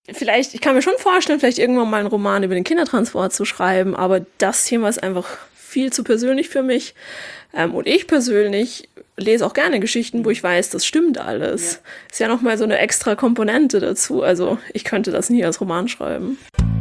Vielleicht, ich kann mir schon vorstellen, vielleicht irgendwann mal einen Roman über den Kindertransport zu schreiben, aber das Thema ist einfach viel zu persönlich für mich. Und ich persönlich lese auch gerne Geschichten, wo ich weiß, das stimmt alles. Ja. Ist ja nochmal so eine extra Komponente dazu. Also ich könnte das nie als Roman schreiben.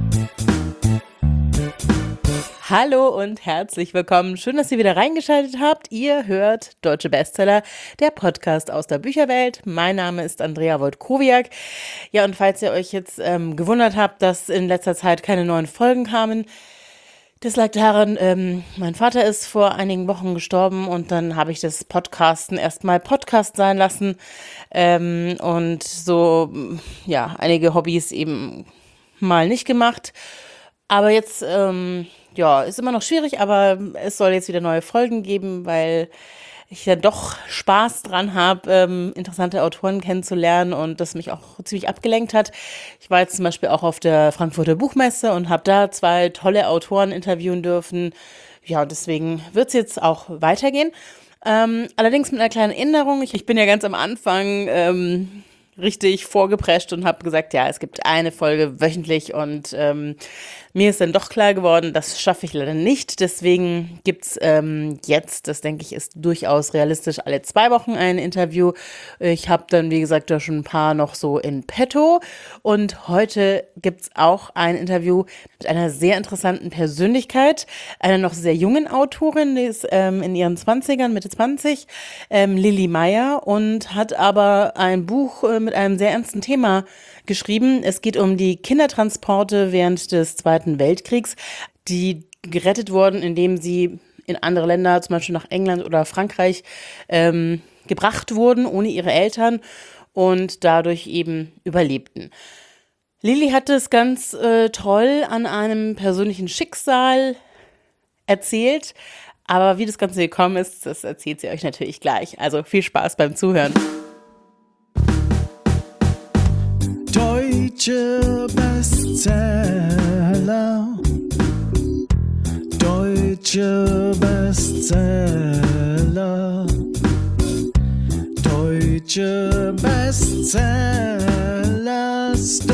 Hallo und herzlich willkommen. Schön, dass ihr wieder reingeschaltet habt. Ihr hört Deutsche Bestseller, der Podcast aus der Bücherwelt. Mein Name ist Andrea Wojtkowiak. Ja, und falls ihr euch jetzt gewundert habt, dass in letzter Zeit keine neuen Folgen kamen, das lag daran, mein Vater ist vor einigen Wochen gestorben und dann habe ich das Podcasten erstmal Podcast sein lassen und so, ja, einige Hobbys eben mal nicht gemacht. Aber jetzt, ja, ist immer noch schwierig, aber es soll jetzt wieder neue Folgen geben, weil ich ja doch Spaß dran habe, interessante Autoren kennenzulernen und das mich auch ziemlich abgelenkt hat. Ich war jetzt zum Beispiel auch auf der Frankfurter Buchmesse und habe da 2 tolle Autoren interviewen dürfen. Ja, und deswegen wird es jetzt auch weitergehen. Allerdings mit einer kleinen Änderung. Ich bin ja ganz am Anfang richtig vorgeprescht und habe gesagt, ja, es gibt eine Folge wöchentlich und mir ist dann doch klar geworden, das schaffe ich leider nicht. Deswegen gibt's jetzt, das denke ich, ist durchaus realistisch, alle 2 Wochen ein Interview. Ich habe dann, wie gesagt, da schon ein paar noch so in petto. Und heute gibt's auch ein Interview mit einer sehr interessanten Persönlichkeit, einer noch sehr jungen Autorin, die ist in ihren 20ern, Mitte 20, Lilli Meyer, und hat aber ein Buch mit einem sehr ernsten Thema geschrieben. Es geht um die Kindertransporte während des Zweiten Weltkriegs, die gerettet wurden, indem sie in andere Länder, zum Beispiel nach England oder Frankreich, gebracht wurden, ohne ihre Eltern und dadurch eben überlebten. Lilli hat es ganz toll an einem persönlichen Schicksal erzählt, aber wie das Ganze gekommen ist, das erzählt sie euch natürlich gleich. Also viel Spaß beim Zuhören. Deutsche Bestseller. Deutsche Bestseller. Deutsche Bestseller.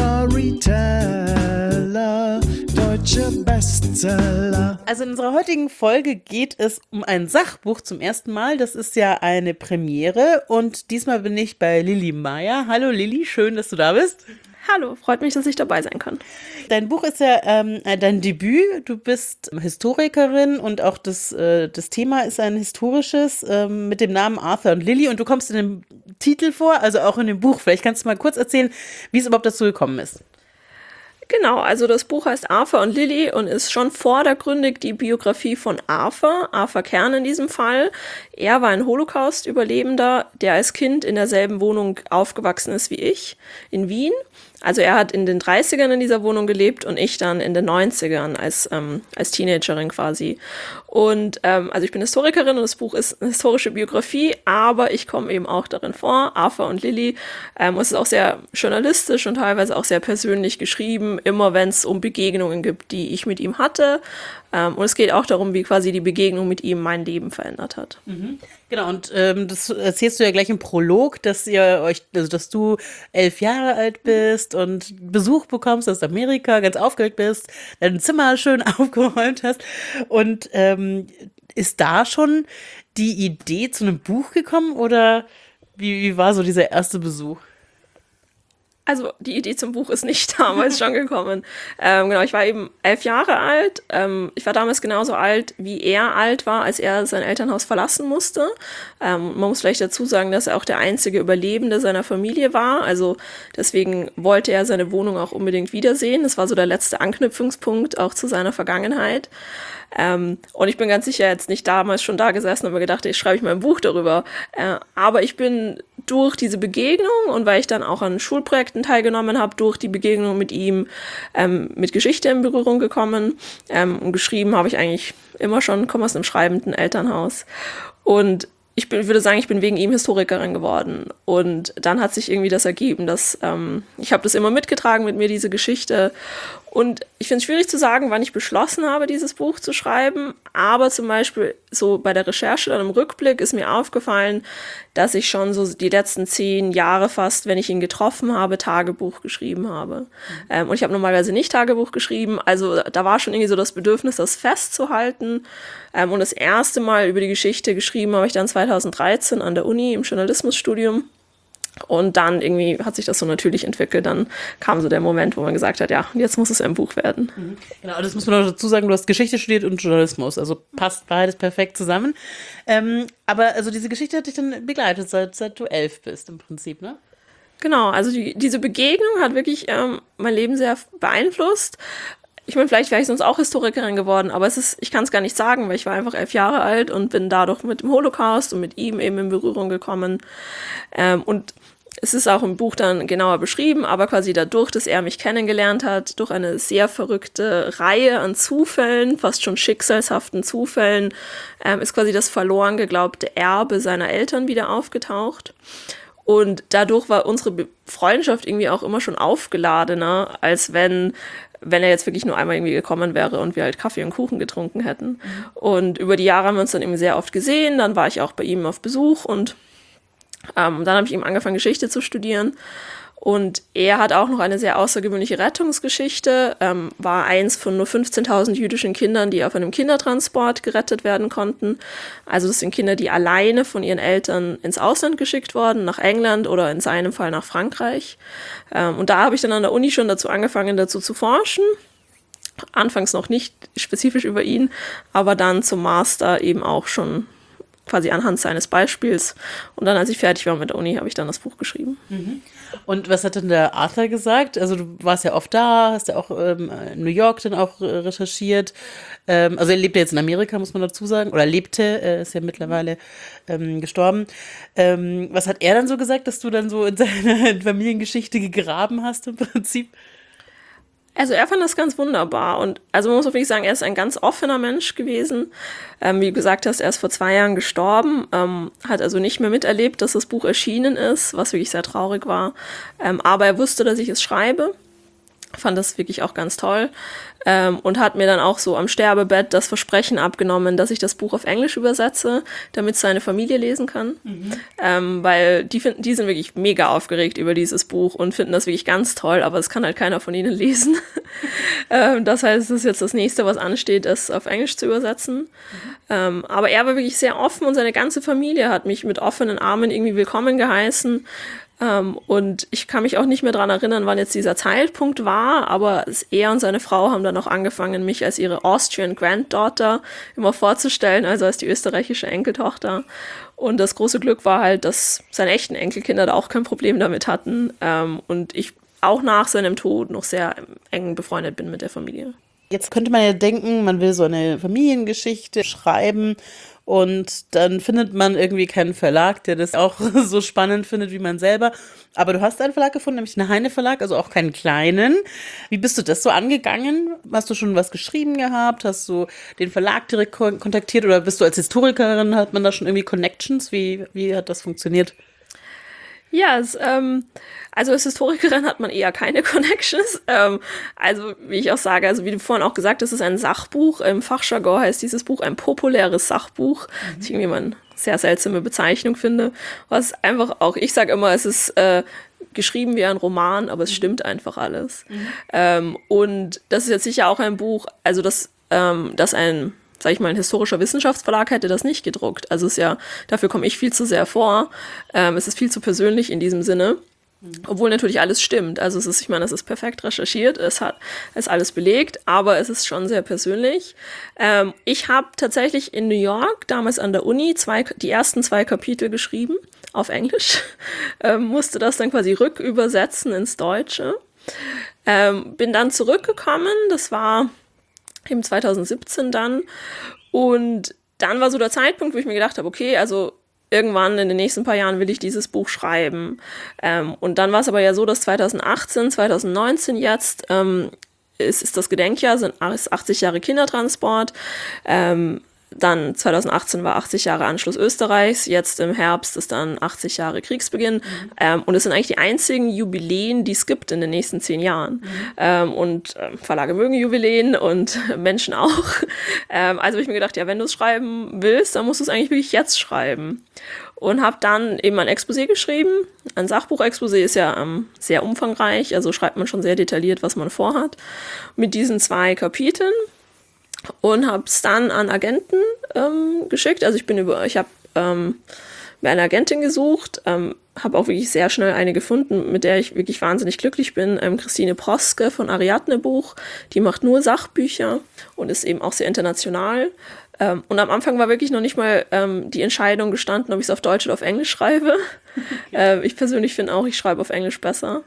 Storyteller. Deutsche Bestseller. Also in unserer heutigen Folge geht es um ein Sachbuch zum ersten Mal. Das ist ja eine Premiere und diesmal bin ich bei Lilli Meyer. Hallo Lilli, schön, dass du da bist. Hallo, freut mich, dass ich dabei sein kann. Dein Buch ist ja dein Debüt. Du bist Historikerin und auch das Thema ist ein historisches mit dem Namen Arthur und Lilli und du kommst in dem Titel vor, also auch in dem Buch. Vielleicht kannst du mal kurz erzählen, wie es überhaupt dazu gekommen ist. Genau, also das Buch heißt Arthur und Lilli und ist schon vordergründig die Biografie von Arthur Kern in diesem Fall. Er war ein Holocaust-Überlebender, der als Kind in derselben Wohnung aufgewachsen ist wie ich, in Wien. Also er hat in den 30ern in dieser Wohnung gelebt und ich dann in den 90ern als Teenagerin quasi. Und also ich bin Historikerin und das Buch ist eine historische Biografie, aber ich komme eben auch darin vor, Arthur und Lilli. Es ist auch sehr journalistisch und teilweise auch sehr persönlich geschrieben, immer wenn es um Begegnungen gibt, die ich mit ihm hatte. Und es geht auch darum, wie quasi die Begegnung mit ihm mein Leben verändert hat. Mhm. Genau, und das erzählst du ja gleich im Prolog, dass dass du 11 Jahre alt bist und Besuch bekommst aus Amerika, ganz aufgeregt bist, dein Zimmer schön aufgeräumt hast. Und ist da schon die Idee zu einem Buch gekommen oder wie war so dieser erste Besuch? Also die Idee zum Buch ist nicht damals schon gekommen. Genau, ich war eben 11 Jahre alt. Ich war damals genauso alt, wie er alt war, als er sein Elternhaus verlassen musste. Man muss vielleicht dazu sagen, dass er auch der einzige Überlebende seiner Familie war. Also deswegen wollte er seine Wohnung auch unbedingt wiedersehen. Das war so der letzte Anknüpfungspunkt auch zu seiner Vergangenheit. Und ich bin ganz sicher jetzt nicht damals schon da gesessen und mir gedacht, ich schreibe ein Buch darüber. Aber ich bin durch diese Begegnung und weil ich dann auch an Schulprojekten teilgenommen habe, durch die Begegnung mit ihm mit Geschichte in Berührung gekommen. Und geschrieben habe ich eigentlich immer schon, komme aus einem schreibenden Elternhaus. Und ich würde sagen, ich bin wegen ihm Historikerin geworden. Und dann hat sich irgendwie das ergeben, dass ich habe das immer mitgetragen mit mir, diese Geschichte. Und ich finde es schwierig zu sagen, wann ich beschlossen habe, dieses Buch zu schreiben. Aber zum Beispiel so bei der Recherche dann im Rückblick ist mir aufgefallen, dass ich schon so die letzten 10 Jahre fast, wenn ich ihn getroffen habe, Tagebuch geschrieben habe. Und ich habe normalerweise nicht Tagebuch geschrieben. Also da war schon irgendwie so das Bedürfnis, das festzuhalten. Und das erste Mal über die Geschichte geschrieben habe ich dann 2013 an der Uni im Journalismusstudium. Und dann irgendwie hat sich das so natürlich entwickelt. Dann kam so der Moment, wo man gesagt hat, ja, jetzt muss es ein Buch werden. Genau, das muss man noch dazu sagen, du hast Geschichte studiert und Journalismus, also passt beides perfekt zusammen. Aber also diese Geschichte hat dich dann begleitet, seit du 11 bist im Prinzip, ne? Genau, also diese Begegnung hat wirklich mein Leben sehr beeinflusst. Ich meine, vielleicht wäre ich sonst auch Historikerin geworden, aber ich kann es gar nicht sagen, weil ich war einfach 11 Jahre alt und bin dadurch mit dem Holocaust und mit ihm eben in Berührung gekommen. Und es ist auch im Buch dann genauer beschrieben, aber quasi dadurch, dass er mich kennengelernt hat, durch eine sehr verrückte Reihe an Zufällen, fast schon schicksalshaften Zufällen, ist quasi das verloren geglaubte Erbe seiner Eltern wieder aufgetaucht. Und dadurch war unsere Freundschaft irgendwie auch immer schon aufgeladener, als wenn er jetzt wirklich nur einmal irgendwie gekommen wäre und wir halt Kaffee und Kuchen getrunken hätten. Und über die Jahre haben wir uns dann eben sehr oft gesehen. Dann war ich auch bei ihm auf Besuch und dann habe ich ihm angefangen, Geschichte zu studieren. Und er hat auch noch eine sehr außergewöhnliche Rettungsgeschichte, war eins von nur 15.000 jüdischen Kindern, die auf einem Kindertransport gerettet werden konnten. Also das sind Kinder, die alleine von ihren Eltern ins Ausland geschickt wurden, nach England oder in seinem Fall nach Frankreich. Und da habe ich dann an der Uni schon dazu angefangen, dazu zu forschen. Anfangs noch nicht spezifisch über ihn, aber dann zum Master eben auch schon quasi anhand seines Beispiels. Und dann, als ich fertig war mit der Uni, habe ich dann das Buch geschrieben. Und was hat denn der Arthur gesagt? Also du warst ja oft da, hast ja auch in New York dann auch recherchiert. Also er lebt ja jetzt in Amerika, muss man dazu sagen. Oder lebte, ist ja mittlerweile gestorben. Was hat er dann so gesagt, dass du dann so in seiner Familiengeschichte gegraben hast im Prinzip? Also er fand das ganz wunderbar und also man muss auch wirklich sagen, er ist ein ganz offener Mensch gewesen. Wie du gesagt hast, er ist vor 2 Jahren gestorben, hat also nicht mehr miterlebt, dass das Buch erschienen ist, was wirklich sehr traurig war. Aber er wusste, dass ich es schreibe, fand das wirklich auch ganz toll und hat mir dann auch so am Sterbebett das Versprechen abgenommen, dass ich das Buch auf Englisch übersetze, damit seine Familie lesen kann. Weil die sind wirklich mega aufgeregt über dieses Buch und finden das wirklich ganz toll, aber es kann halt keiner von ihnen lesen. Das heißt, es ist jetzt das Nächste, was ansteht, es auf Englisch zu übersetzen. Aber er war wirklich sehr offen und seine ganze Familie hat mich mit offenen Armen irgendwie willkommen geheißen. Und ich kann mich auch nicht mehr daran erinnern, wann jetzt dieser Zeitpunkt war, aber er und seine Frau haben dann auch angefangen, mich als ihre Austrian Granddaughter immer vorzustellen, also als die österreichische Enkeltochter. Und das große Glück war halt, dass seine echten Enkelkinder da auch kein Problem damit hatten und ich auch nach seinem Tod noch sehr eng befreundet bin mit der Familie. Jetzt könnte man ja denken, man will so eine Familiengeschichte schreiben und dann findet man irgendwie keinen Verlag, der das auch so spannend findet wie man selber. Aber du hast einen Verlag gefunden, nämlich einen Heine Verlag, also auch keinen kleinen. Wie bist du das so angegangen? Hast du schon was geschrieben gehabt? Hast du den Verlag direkt kontaktiert oder bist du als Historikerin, hat man da schon irgendwie Connections? Wie hat das funktioniert? Ja, also als Historikerin hat man eher keine Connections. Also wie ich auch sage, also wie du vorhin auch gesagt hast, es ist ein Sachbuch. Im Fachjargon heißt dieses Buch ein populäres Sachbuch, was ich irgendwie mal eine sehr seltsame Bezeichnung finde. Was einfach auch, ich sage immer, es ist geschrieben wie ein Roman, aber es stimmt einfach alles. Und das ist jetzt sicher auch ein Buch, also das ein, sag ich mal, ein historischer Wissenschaftsverlag hätte das nicht gedruckt. Also es ist ja, dafür komme ich viel zu sehr vor. Es ist viel zu persönlich in diesem Sinne. Obwohl natürlich alles stimmt. Also es ist perfekt recherchiert, es ist alles belegt, aber es ist schon sehr persönlich. Ich habe tatsächlich in New York, damals an der Uni, die ersten 2 Kapitel geschrieben, auf Englisch. Musste das dann quasi rückübersetzen ins Deutsche. Bin dann zurückgekommen, das war im 2017 dann. Und dann war so der Zeitpunkt, wo ich mir gedacht habe, okay, also irgendwann in den nächsten paar Jahren will ich dieses Buch schreiben. Und dann war es aber ja so, dass 2018, 2019 jetzt ist das Gedenkjahr, ist 80 Jahre Kindertransport. dann 2018 war 80 Jahre Anschluss Österreichs, jetzt im Herbst ist dann 80 Jahre Kriegsbeginn. Und es sind eigentlich die einzigen Jubiläen, die es gibt in den nächsten 10 Jahren. Verlage mögen Jubiläen und Menschen auch. Also habe ich mir gedacht, ja, wenn du es schreiben willst, dann musst du es eigentlich wirklich jetzt schreiben. Und habe dann eben ein Exposé geschrieben. Ein Sachbuchexposé ist ja sehr umfangreich, also schreibt man schon sehr detailliert, was man vorhat. Mit diesen 2 Kapiteln. Und habe es dann an Agenten geschickt. Also ich habe mir eine Agentin gesucht, habe auch wirklich sehr schnell eine gefunden, mit der ich wirklich wahnsinnig glücklich bin. Christine Proske von Ariadne Buch. Die macht nur Sachbücher und ist eben auch sehr international. Und am Anfang war wirklich noch nicht mal die Entscheidung gestanden, ob ich es auf Deutsch oder auf Englisch schreibe. Ich persönlich finde auch, ich schreibe auf Englisch besser.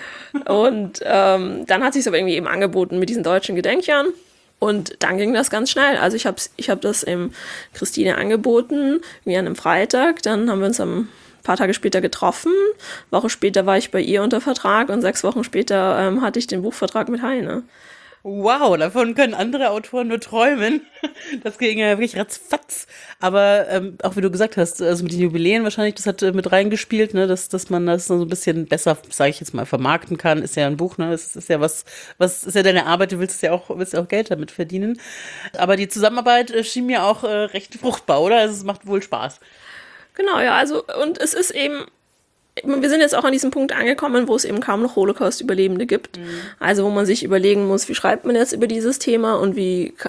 Und dann hat sich es aber irgendwie eben angeboten mit diesen deutschen Gedenkjahren. Und dann ging das ganz schnell. Also ich hab das Christine angeboten, wie an einem Freitag. Dann haben wir uns ein paar Tage später getroffen. Eine Woche später war ich bei ihr unter Vertrag und 6 Wochen später hatte ich den Buchvertrag mit Heine. Wow, davon können andere Autoren nur träumen. Das ging ja wirklich ratzfatz. Aber auch wie du gesagt hast, also mit den Jubiläen wahrscheinlich, das hat mit reingespielt, ne, dass man das so ein bisschen besser, sage ich jetzt mal, vermarkten kann. Ist ja ein Buch, ne? Es ist ja was ist ja deine Arbeit, du willst ja auch Geld damit verdienen. Aber die Zusammenarbeit schien mir auch recht fruchtbar, oder? Also es macht wohl Spaß. Genau, ja, also und es ist eben, wir sind jetzt auch an diesem Punkt angekommen, wo es eben kaum noch Holocaust-Überlebende gibt. Also wo man sich überlegen muss, wie schreibt man jetzt über dieses Thema und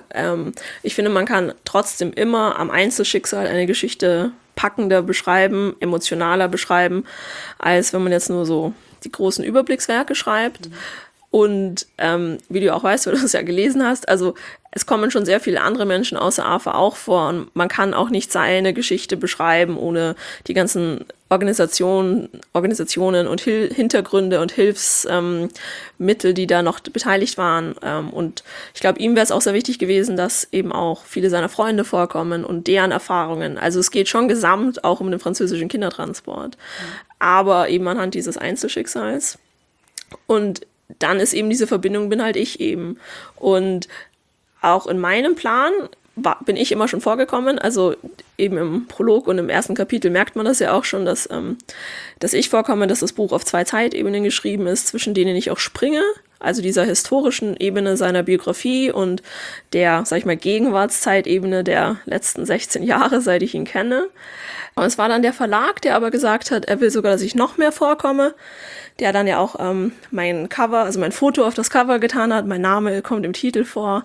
ich finde, man kann trotzdem immer am Einzelschicksal eine Geschichte packender beschreiben, emotionaler beschreiben, als wenn man jetzt nur so die großen Überblickswerke schreibt. Und wie du auch weißt, weil du es ja gelesen hast, also es kommen schon sehr viele andere Menschen außer AFA auch vor und man kann auch nicht seine Geschichte beschreiben, ohne die ganzen Organisationen und Hintergründe und Hilfsmittel, die da noch beteiligt waren. Und ich glaube, ihm wäre es auch sehr wichtig gewesen, dass eben auch viele seiner Freunde vorkommen und deren Erfahrungen. Also es geht schon gesamt auch um den französischen Kindertransport, aber eben anhand dieses Einzelschicksals. Und dann ist eben diese Verbindung, bin halt ich eben. Und auch in meinem Plan bin ich immer schon vorgekommen. Also eben im Prolog und im ersten Kapitel merkt man das ja auch schon, dass ich vorkomme, dass das Buch auf 2 Zeitebenen geschrieben ist, zwischen denen ich auch springe. Also dieser historischen Ebene seiner Biografie und der, sag ich mal, Gegenwartszeitebene der letzten 16 Jahre, seit ich ihn kenne. Und es war dann der Verlag, der aber gesagt hat, er will sogar, dass ich noch mehr vorkomme. Der dann ja auch mein Cover, also mein Foto auf das Cover getan hat. Mein Name kommt im Titel vor,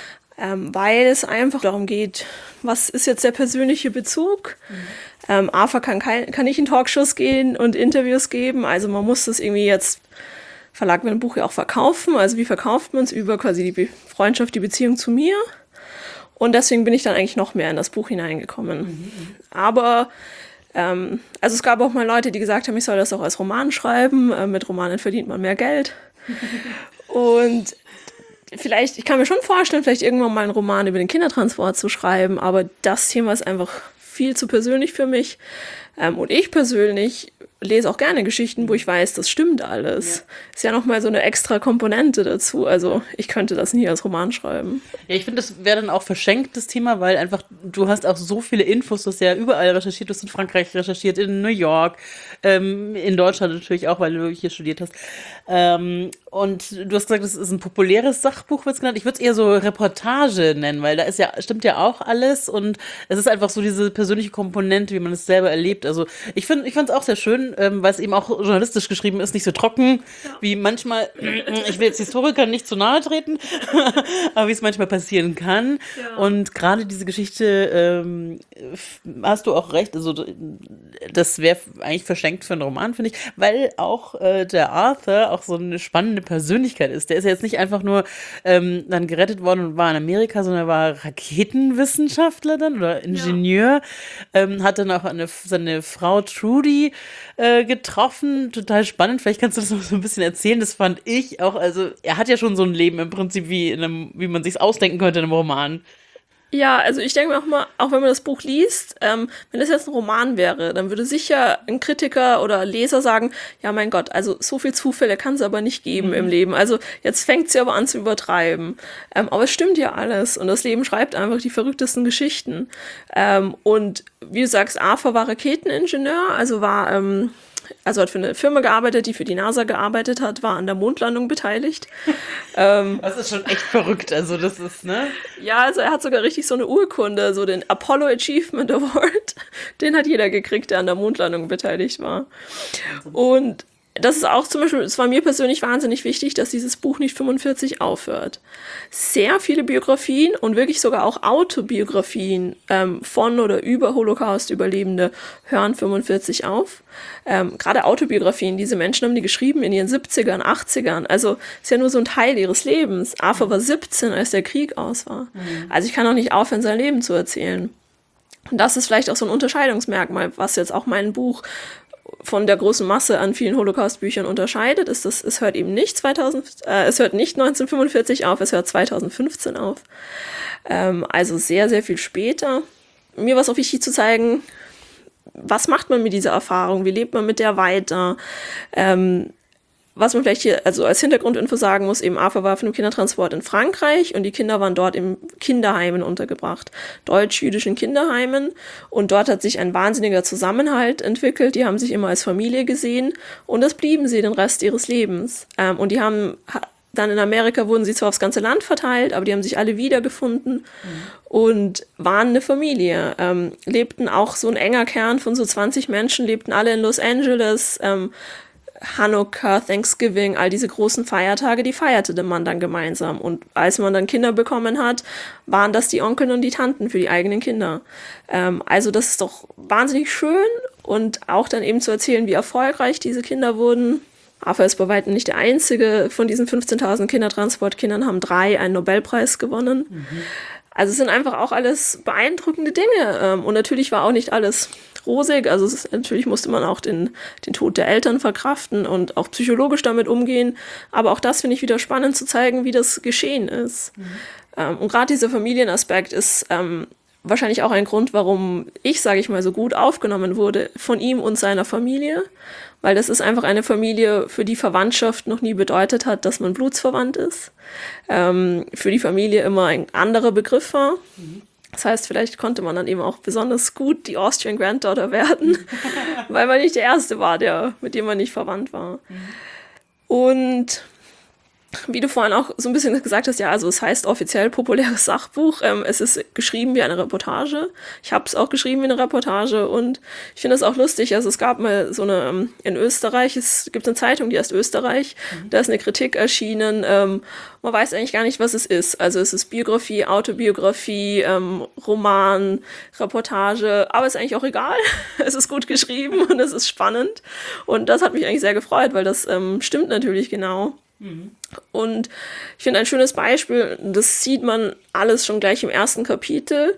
weil es einfach darum geht, was ist jetzt der persönliche Bezug? AFA kann nicht in Talkshows gehen und Interviews geben, also man muss das irgendwie jetzt, Verlag will ein Buch ja auch verkaufen, also wie verkauft man es? Über quasi die Freundschaft, die Beziehung zu mir. Und deswegen bin ich dann eigentlich noch mehr in das Buch hineingekommen. Aber also es gab auch mal Leute, die gesagt haben, ich soll das auch als Roman schreiben. Mit Romanen verdient man mehr Geld. Und vielleicht, ich kann mir schon vorstellen, vielleicht irgendwann mal einen Roman über den Kindertransport zu schreiben, aber das Thema ist einfach viel zu persönlich für mich. Und ich persönlich lese auch gerne Geschichten, wo ich weiß, das stimmt alles. Ja. Ist ja nochmal so eine extra Komponente dazu. Also ich könnte das nie als Roman schreiben. Ja, ich finde, das wäre dann auch verschenkt, das Thema, weil einfach, du hast auch so viele Infos, du hast ja überall recherchiert, du hast in Frankreich recherchiert, in New York, in Deutschland natürlich auch, weil du hier studiert hast. Und du hast gesagt, das ist ein populäres Sachbuch, wird es genannt. Ich würde es eher so Reportage nennen, weil da stimmt ja auch alles und es ist einfach so diese persönliche Komponente, wie man es selber erlebt. Also ich fand es auch sehr schön, weil es eben auch journalistisch geschrieben ist, nicht so trocken, wie manchmal, ich will jetzt Historikern nicht zu nahe treten, aber wie es manchmal passieren kann. Ja. Und gerade diese Geschichte, hast du auch recht, also das wäre eigentlich verschenkt für einen Roman, finde ich, weil auch der Arthur auch so eine spannende Persönlichkeit ist. Der ist ja jetzt nicht einfach nur dann gerettet worden und war in Amerika, sondern er war Raketenwissenschaftler dann oder Ingenieur, hat dann auch seine Frau Trudy getroffen, total spannend. Vielleicht kannst du das noch so ein bisschen erzählen. Das fand ich auch, also er hat ja schon so ein Leben im Prinzip wie man sich's ausdenken könnte in einem Roman. Ja, also ich denke mir auch mal, auch wenn man das Buch liest, wenn das jetzt ein Roman wäre, dann würde sicher ein Kritiker oder Leser sagen, ja mein Gott, also so viel Zufälle kann es aber nicht geben im Leben. Also jetzt fängt sie aber an zu übertreiben. Aber es stimmt ja alles und das Leben schreibt einfach die verrücktesten Geschichten. Und wie du sagst, Arthur war Raketeningenieur, also hat für eine Firma gearbeitet, die für die NASA gearbeitet hat, war an der Mondlandung beteiligt. Das ist schon echt verrückt, also das ist, ne? Ja, also er hat sogar richtig so eine Urkunde, so den Apollo Achievement Award. Den hat jeder gekriegt, der an der Mondlandung beteiligt war. Und das ist auch zum Beispiel, es war mir persönlich wahnsinnig wichtig, dass dieses Buch nicht 45 aufhört. Sehr viele Biografien und wirklich sogar auch Autobiografien von oder über Holocaust-Überlebende hören 45 auf. Gerade Autobiografien, diese Menschen haben die geschrieben in ihren 70ern, 80ern. Also ist ja nur so ein Teil ihres Lebens. Arthur war 17, als der Krieg aus war. Also ich kann auch nicht aufhören, sein Leben zu erzählen. Und das ist vielleicht auch so ein Unterscheidungsmerkmal, was jetzt auch mein Buch von der großen Masse an vielen Holocaust-Büchern unterscheidet, ist, dass es hört eben nicht es hört nicht 1945 auf, es hört 2015 auf. Also sehr, sehr viel später. Mir war es auch wichtig zu zeigen, was macht man mit dieser Erfahrung, wie lebt man mit der weiter. Was man vielleicht hier also als Hintergrundinfo sagen muss, eben Arthur war auf einem Kindertransport in Frankreich und die Kinder waren dort in Kinderheimen untergebracht, deutsch-jüdischen Kinderheimen. Und dort hat sich ein wahnsinniger Zusammenhalt entwickelt. Die haben sich immer als Familie gesehen und das blieben sie den Rest ihres Lebens. Und die haben dann in Amerika wurden sie zwar aufs ganze Land verteilt, aber die haben sich alle wiedergefunden und waren eine Familie. Lebten auch so ein enger Kern von so 20 Menschen, lebten alle in Los Angeles. Hanukkah, Thanksgiving, all diese großen Feiertage, die feierte man dann gemeinsam. Und als man dann Kinder bekommen hat, waren das die Onkel und die Tanten für die eigenen Kinder. Also das ist doch wahnsinnig schön und auch dann eben zu erzählen, wie erfolgreich diese Kinder wurden. Arthur ist bei weitem nicht der einzige. Von diesen 15.000 Kindertransportkindern haben 3 einen Nobelpreis gewonnen. Also es sind einfach auch alles beeindruckende Dinge. Und natürlich war auch nicht alles rosig. Also natürlich musste man auch den Tod der Eltern verkraften und auch psychologisch damit umgehen. Aber auch das finde ich wieder spannend zu zeigen, wie das geschehen ist. Und gerade dieser Familienaspekt ist wahrscheinlich auch ein Grund, warum ich, sage ich mal, so gut aufgenommen wurde von ihm und seiner Familie. Weil das ist einfach eine Familie, für die Verwandtschaft noch nie bedeutet hat, dass man blutsverwandt ist. Für die Familie immer ein anderer Begriff war. Das heißt, vielleicht konnte man dann eben auch besonders gut die Austrian Granddaughter werden, weil man nicht der Erste war, mit dem man nicht verwandt war. Und wie du vorhin auch so ein bisschen gesagt hast, ja, also es heißt offiziell populäres Sachbuch. Es ist geschrieben wie eine Reportage. Ich habe es auch geschrieben wie eine Reportage und ich finde es auch lustig. Also es gab mal so eine, in Österreich, es gibt eine Zeitung, die heißt Österreich, da ist eine Kritik erschienen. Man weiß eigentlich gar nicht, was es ist. Also es ist Biografie, Autobiografie, Roman, Reportage, aber ist eigentlich auch egal. Es ist gut geschrieben und es ist spannend und das hat mich eigentlich sehr gefreut, weil das stimmt natürlich genau. Und ich finde ein schönes Beispiel, das sieht man alles schon gleich im ersten Kapitel,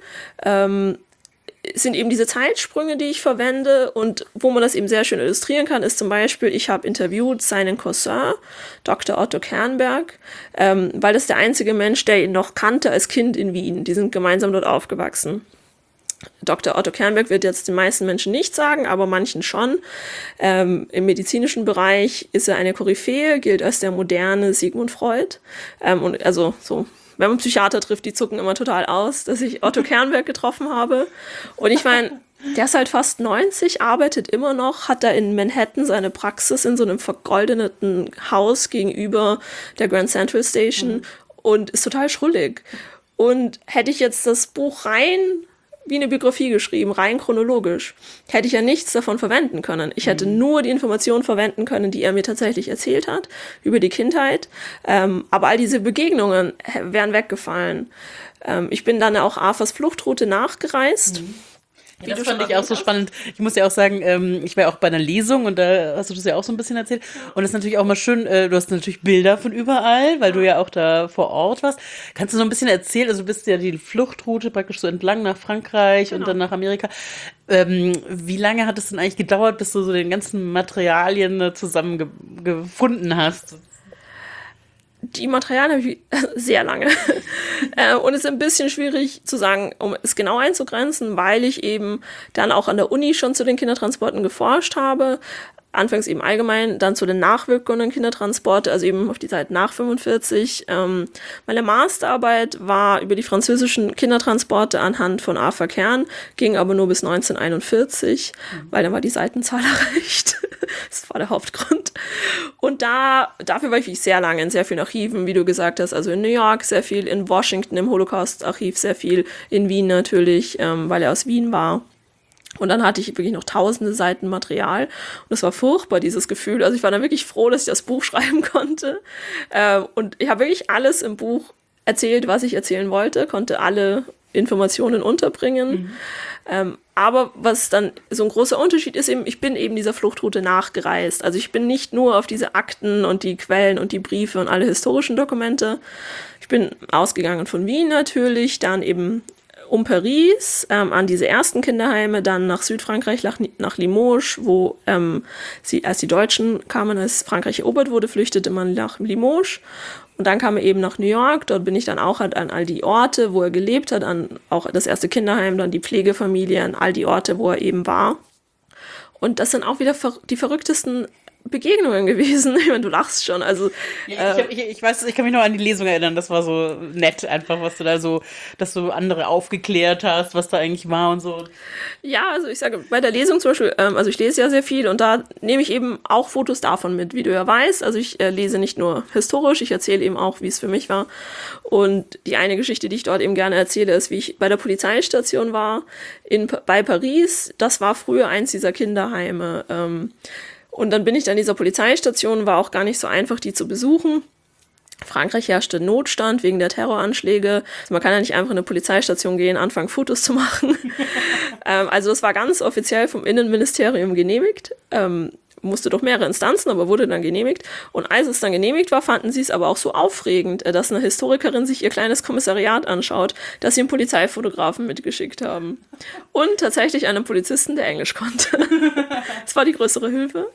sind eben diese Zeitsprünge, die ich verwende und wo man das eben sehr schön illustrieren kann, ist zum Beispiel, ich habe interviewt seinen Cousin, Dr. Otto Kernberg, weil das der einzige Mensch, der ihn noch kannte als Kind in Wien. Die sind gemeinsam dort aufgewachsen. Dr. Otto Kernberg wird jetzt den meisten Menschen nicht sagen, aber manchen schon. Im medizinischen Bereich ist er eine Koryphäe, gilt als der moderne Sigmund Freud. Und also so, wenn man Psychiater trifft, die zucken immer total aus, dass ich Otto Kernberg getroffen habe. Und ich meine, der ist halt fast 90, arbeitet immer noch, hat da in Manhattan seine Praxis in so einem vergoldeten Haus gegenüber der Grand Central Station und ist total schrullig. Und hätte ich jetzt das Buch rein wie eine Biografie geschrieben, rein chronologisch, hätte ich ja nichts davon verwenden können. Ich hätte nur die Informationen verwenden können, die er mir tatsächlich erzählt hat, über die Kindheit. Aber all diese Begegnungen wären weggefallen. Ich bin dann auch Arthurs Fluchtroute nachgereist. Ja, das fand ich auch so spannend. Ich muss ja auch sagen, ich war ja auch bei einer Lesung und da hast du das ja auch so ein bisschen erzählt. Und es ist natürlich auch mal schön, du hast natürlich Bilder von überall, weil du ja auch da vor Ort warst. Kannst du so ein bisschen erzählen, also du bist ja die Fluchtroute praktisch so entlang nach Frankreich und dann nach Amerika. Wie lange hat es denn eigentlich gedauert, bis du so den ganzen Materialien zusammengefunden hast? Die Materialien habe ich sehr lange. Und es ist ein bisschen schwierig zu sagen, um es genau einzugrenzen, weil ich eben dann auch an der Uni schon zu den Kindertransporten geforscht habe. Anfangs eben allgemein, dann zu den Nachwirkungen Kindertransporte, also eben auf die Zeit nach 45. Meine Masterarbeit war über die französischen Kindertransporte anhand von Arthur Kern, ging aber nur bis 1941, weil dann war die Seitenzahl erreicht. Das war der Hauptgrund. Und dafür war ich sehr lange in sehr vielen Archiven, wie du gesagt hast, also in New York sehr viel, in Washington im Holocaust-Archiv sehr viel, in Wien natürlich, weil er aus Wien war. Und dann hatte ich wirklich noch tausende Seiten Material. Und es war furchtbar, dieses Gefühl. Also ich war dann wirklich froh, dass ich das Buch schreiben konnte. Und ich habe wirklich alles im Buch erzählt, was ich erzählen wollte, konnte alle Informationen unterbringen. Aber was dann so ein großer Unterschied ist, eben, ich bin eben dieser Fluchtroute nachgereist. Also ich bin nicht nur auf diese Akten und die Quellen und die Briefe und alle historischen Dokumente. Ich bin ausgegangen von Wien natürlich, dann eben um Paris, an diese ersten Kinderheime, dann nach Südfrankreich, nach Limoges, wo als die Deutschen kamen, als Frankreich erobert wurde, flüchtete man nach Limoges. Und dann kam er eben nach New York, dort bin ich dann auch an all die Orte, wo er gelebt hat, an auch das erste Kinderheim, dann die Pflegefamilie, an all die Orte, wo er eben war. Und das sind auch wieder die verrücktesten Begegnungen gewesen. Ich meine, du lachst schon. Also, ja, ich weiß, ich kann mich noch an die Lesung erinnern. Das war so nett, einfach, was du da so, dass du andere aufgeklärt hast, was da eigentlich war und so. Ja, also ich sage, bei der Lesung zum Beispiel, also ich lese ja sehr viel und da nehme ich eben auch Fotos davon mit, wie du ja weißt. Also ich lese nicht nur historisch, ich erzähle eben auch, wie es für mich war. Und die eine Geschichte, die ich dort eben gerne erzähle, ist, wie ich bei der Polizeistation war bei Paris. Das war früher eins dieser Kinderheime. Und dann bin ich an dieser Polizeistation, war auch gar nicht so einfach, die zu besuchen. Frankreich herrschte Notstand wegen der Terroranschläge. Also man kann ja nicht einfach in eine Polizeistation gehen, anfangen Fotos zu machen. Also das war ganz offiziell vom Innenministerium genehmigt. Musste durch mehrere Instanzen, aber wurde dann genehmigt. Und als es dann genehmigt war, fanden sie es aber auch so aufregend, dass eine Historikerin sich ihr kleines Kommissariat anschaut, dass sie einen Polizeifotografen mitgeschickt haben. Und tatsächlich einen Polizisten, der Englisch konnte. Das war die größere Hilfe.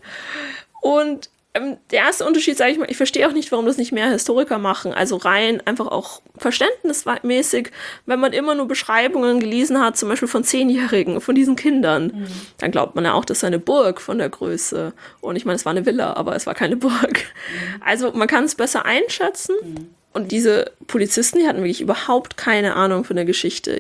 Und der erste Unterschied, sage ich mal, ich verstehe auch nicht, warum das nicht mehr Historiker machen. Also rein einfach auch verständnismäßig, wenn man immer nur Beschreibungen gelesen hat, zum Beispiel von 10-Jährigen, von diesen Kindern, dann glaubt man ja auch, das ist eine Burg von der Größe. Und ich meine, es war eine Villa, aber es war keine Burg. Also man kann es besser einschätzen. Und diese Polizisten, die hatten wirklich überhaupt keine Ahnung von der Geschichte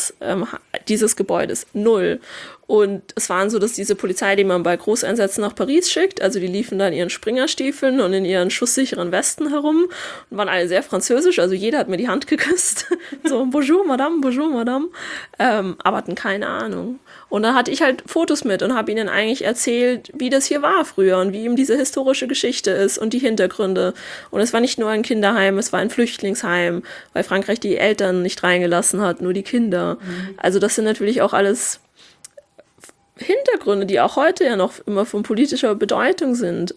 dieses Gebäudes. Null. Und es waren so, dass diese Polizei, die man bei Großeinsätzen nach Paris schickt, also die liefen dann in ihren Springerstiefeln und in ihren schusssicheren Westen herum und waren alle sehr französisch, also jeder hat mir die Hand geküsst. So, bonjour, madame, aber hatten keine Ahnung. Und dann hatte ich halt Fotos mit und habe ihnen eigentlich erzählt, wie das hier war früher und wie eben diese historische Geschichte ist und die Hintergründe. Und es war nicht nur ein Kinderheim, es war ein Flüchtlingsheim, weil Frankreich die Eltern nicht reingelassen hat, nur die Kinder. Also das sind natürlich auch alles Hintergründe, die auch heute ja noch immer von politischer Bedeutung sind.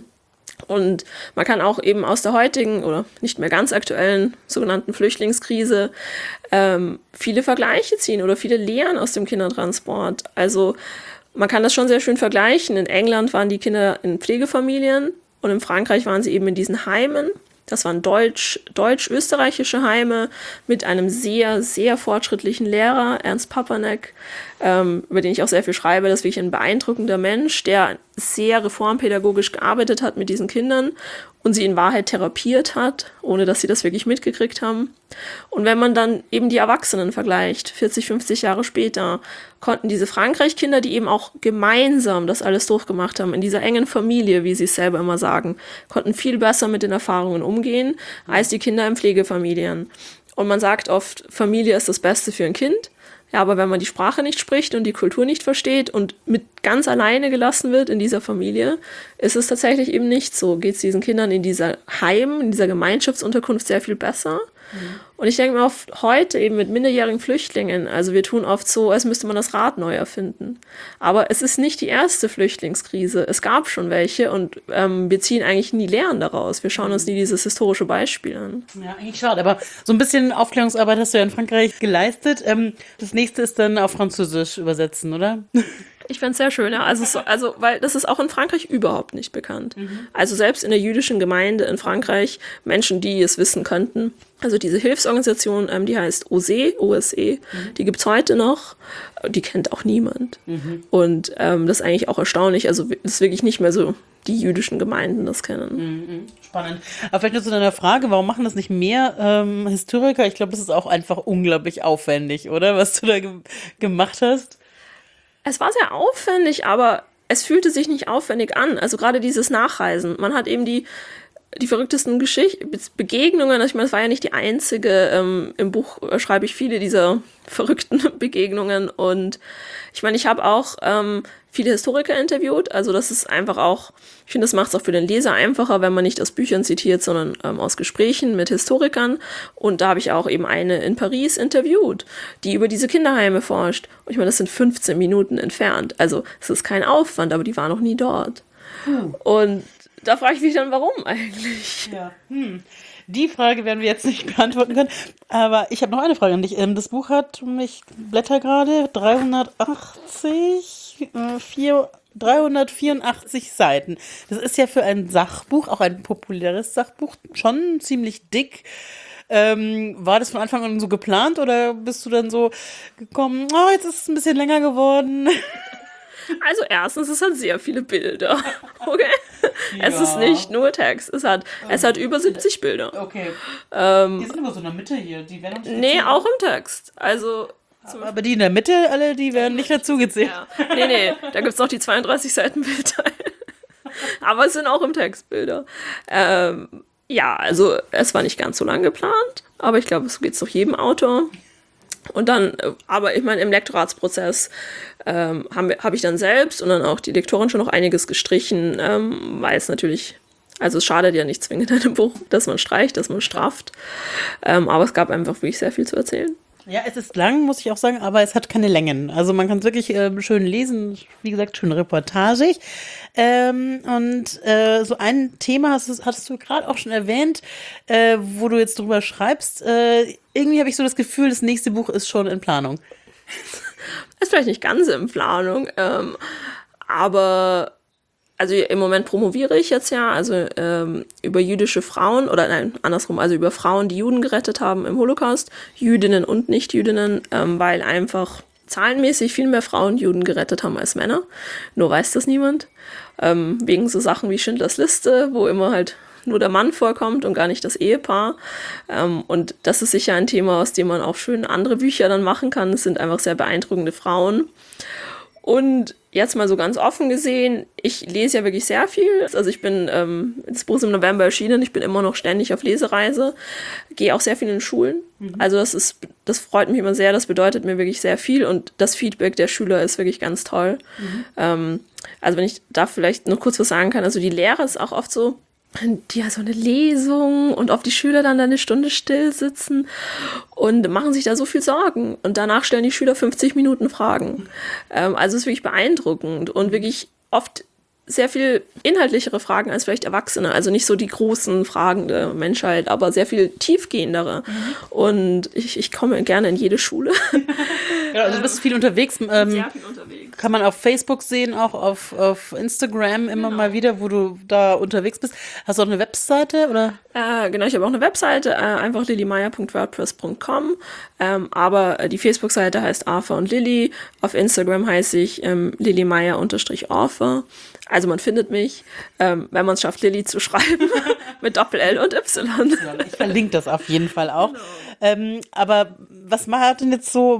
Und man kann auch eben aus der heutigen oder nicht mehr ganz aktuellen sogenannten Flüchtlingskrise viele Vergleiche ziehen oder viele Lehren aus dem Kindertransport. Also man kann das schon sehr schön vergleichen. In England waren die Kinder in Pflegefamilien und in Frankreich waren sie eben in diesen Heimen. Das waren deutsch-österreichische Heime mit einem sehr, sehr fortschrittlichen Lehrer, Ernst Papanek, über den ich auch sehr viel schreibe. Das ist wirklich ein beeindruckender Mensch, der sehr reformpädagogisch gearbeitet hat mit diesen Kindern und sie in Wahrheit therapiert hat, ohne dass sie das wirklich mitgekriegt haben. Und wenn man dann eben die Erwachsenen vergleicht, 40, 50 Jahre später, konnten diese Frankreich-Kinder, die eben auch gemeinsam das alles durchgemacht haben, in dieser engen Familie, wie sie es selber immer sagen, konnten viel besser mit den Erfahrungen umgehen, als die Kinder in Pflegefamilien. Und man sagt oft, Familie ist das Beste für ein Kind. Ja, aber wenn man die Sprache nicht spricht und die Kultur nicht versteht und mit ganz alleine gelassen wird in dieser Familie, ist es tatsächlich eben nicht so. Geht es diesen Kindern in dieser Heim, in dieser Gemeinschaftsunterkunft sehr viel besser. Und ich denke mir oft heute eben mit minderjährigen Flüchtlingen, also wir tun oft so, als müsste man das Rad neu erfinden. Aber es ist nicht die erste Flüchtlingskrise. Es gab schon welche und wir ziehen eigentlich nie Lehren daraus. Wir schauen uns nie dieses historische Beispiel an. Ja, eigentlich schade, aber so ein bisschen Aufklärungsarbeit hast du ja in Frankreich geleistet. Das nächste ist dann auf Französisch übersetzen, oder? Ich fände es sehr schön, ja. Also, weil das ist auch in Frankreich überhaupt nicht bekannt. Also selbst in der jüdischen Gemeinde in Frankreich, Menschen, die es wissen könnten, Also diese Hilfsorganisation, die heißt OSE, die gibt's heute noch, die kennt auch niemand. Und das ist eigentlich auch erstaunlich, also das ist wirklich nicht mehr so die jüdischen Gemeinden das kennen. Spannend. Aber vielleicht nur zu deiner Frage, warum machen das nicht mehr Historiker? Ich glaube, das ist auch einfach unglaublich aufwendig, oder? Was du da gemacht hast. Es war sehr aufwendig, aber es fühlte sich nicht aufwendig an. Also gerade dieses Nachreisen. Man hat eben die verrücktesten Begegnungen. Also ich meine, es war ja nicht die einzige. Im Buch schreibe ich viele dieser verrückten Begegnungen. Und ich meine, ich habe auch viele Historiker interviewt. Also das ist einfach auch, ich finde, das macht es auch für den Leser einfacher, wenn man nicht aus Büchern zitiert, sondern aus Gesprächen mit Historikern. Und da habe ich auch eben eine in Paris interviewt, die über diese Kinderheime forscht. Und ich meine, das sind 15 Minuten entfernt. Also es ist kein Aufwand, aber die war noch nie dort. Und da frage ich mich dann, warum eigentlich? Ja. Die Frage werden wir jetzt nicht beantworten können. Aber ich habe noch eine Frage an dich. Das Buch hat, ich blätter gerade, 384 Seiten. Das ist ja für ein Sachbuch, auch ein populäres Sachbuch, schon ziemlich dick. War das von Anfang an so geplant oder bist du dann so gekommen, oh, jetzt ist es ein bisschen länger geworden? Also erstens, es hat sehr viele Bilder, okay? Es ist nicht nur Text, es hat über 70 Bilder. Okay. Die sind aber so in der Mitte hier. Die werden Nee, auch im Text. Also aber die in der Mitte, alle, die werden nicht dazugezählt. ja. Nee, da gibt es noch die 32 Seiten Bildteil. Aber es sind auch im Text Bilder. Ja, also es war nicht ganz so lang geplant, aber ich glaube, so geht es doch jedem Autor. Und dann, aber ich meine, im Lektoratsprozess habe ich dann selbst und dann auch die Lektorin schon noch einiges gestrichen, weil es natürlich, also es schadet ja nicht zwingend in einem Buch, dass man streicht, dass man strafft. Aber es gab einfach wirklich sehr viel zu erzählen. Ja, es ist lang, muss ich auch sagen, aber es hat keine Längen. Also man kann es wirklich schön lesen, wie gesagt, schön reportagig. So ein Thema hattest du gerade auch schon erwähnt, wo du jetzt drüber schreibst. Irgendwie habe ich so das Gefühl, das nächste Buch ist schon in Planung. Ist vielleicht nicht ganz in Planung, aber also im Moment promoviere ich jetzt ja, also über jüdische Frauen, oder nein, andersrum, also über Frauen, die Juden gerettet haben im Holocaust, Jüdinnen und Nicht-Jüdinnen, weil einfach zahlenmäßig viel mehr Frauen Juden gerettet haben als Männer. Nur weiß das niemand. Wegen so Sachen wie Schindlers Liste, wo immer halt nur der Mann vorkommt und gar nicht das Ehepaar. Und das ist sicher ein Thema, aus dem man auch schön andere Bücher dann machen kann. Es sind einfach sehr beeindruckende Frauen. Und jetzt mal so ganz offen gesehen, ich lese ja wirklich sehr viel. Also ich bin, das Buch ist im November erschienen, ich bin immer noch ständig auf Lesereise, gehe auch sehr viel in Schulen. Also das freut mich immer sehr, das bedeutet mir wirklich sehr viel und das Feedback der Schüler ist wirklich ganz toll. Also wenn ich da vielleicht noch kurz was sagen kann, also die Lehre ist auch oft so, die ja so eine Lesung und auf die Schüler dann eine Stunde still sitzen und machen sich da so viel Sorgen. Und danach stellen die Schüler 50 Minuten Fragen. Also es ist wirklich beeindruckend und wirklich oft sehr viel inhaltlichere Fragen als vielleicht Erwachsene. Also nicht so die großen Fragen der Menschheit, aber sehr viel tiefgehendere. Und ich komme gerne in jede Schule. Ja, also du bist viel unterwegs. Sehr viel unterwegs. Kann man auf Facebook sehen, auch auf Instagram immer mal wieder, wo du da unterwegs bist. Hast du auch eine Webseite, oder? Genau, ich habe auch eine Webseite, einfach lilymeier.wordpress.com. Aber die Facebook-Seite heißt Arthur und Lilly. Auf Instagram heiße ich lilymeier_Arthur. Also man findet mich, wenn man es schafft, Lilly zu schreiben, mit Doppel-L und Y. Ich verlinke das auf jeden Fall auch. Genau. Aber was macht denn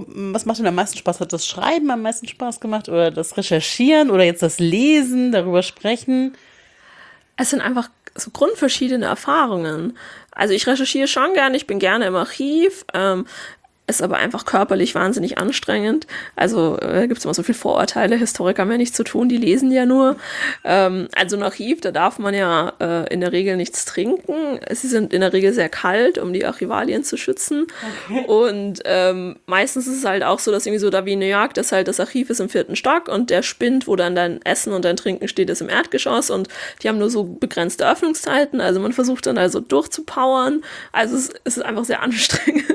am meisten Spaß? Hat das Schreiben am meisten Spaß gemacht oder das Recherchieren oder jetzt das Lesen, darüber sprechen? Es sind einfach so grundverschiedene Erfahrungen. Also ich recherchiere schon gerne, ich bin gerne im Archiv, ist aber einfach körperlich wahnsinnig anstrengend. Also gibt es immer so viele Vorurteile, Historiker haben ja nichts zu tun, die lesen ja nur. Also ein Archiv, da darf man ja in der Regel nichts trinken. Sie sind in der Regel sehr kalt, um die Archivalien zu schützen. Okay. Und meistens ist es halt auch so, dass irgendwie so da wie in New York, dass halt das Archiv ist im 4. Stock und der Spind, wo dann dein Essen und dein Trinken steht, ist im Erdgeschoss und die haben nur so begrenzte Öffnungszeiten. Also man versucht dann also durchzupowern. Also es ist einfach sehr anstrengend.